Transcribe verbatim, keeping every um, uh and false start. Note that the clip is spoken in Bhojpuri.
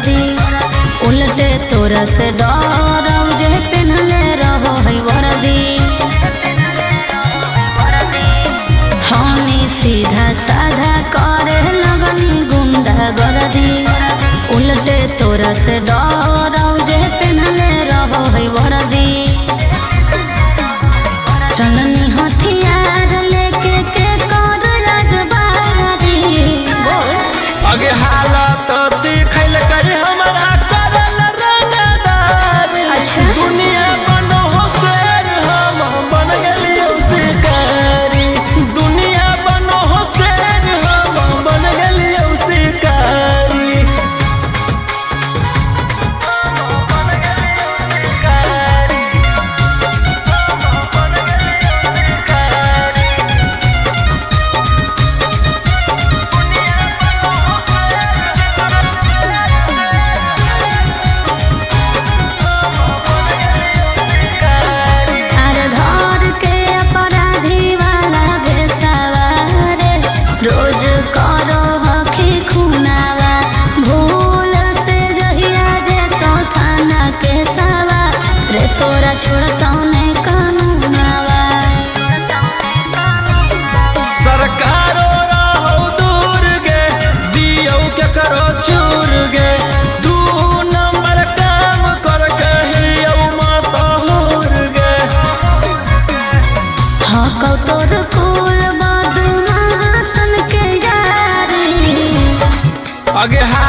वरदी उल्टे तोरा से डरौ जे पेन्हले रहो है वरदी हनी सीधा साधा करे लगनी गुंडा गर्दी उल्टे तोरा से डरौ जे पेन्हले रहो है वरदी चलनी हथियार लेके के कर राजबारी आगे हालत सिखल कर हमरा करल रंगदारी दुनिया बनो होशियार हम बन गेलियो शिकारी दुनिया बनो होशियार हम बन गेलियो शिकारी रोज करो हखी खुनावा भूल से जहिया जे तो थाना के सावा रे तोरा छोड़ता नहीं कानूनावा सरकारो रहो दूर गे दियो के करो चूर गे दू नंबर काम कर कहियो मशहूर गे हाँ कौ तोर कुल बदमाशन के यारी आगे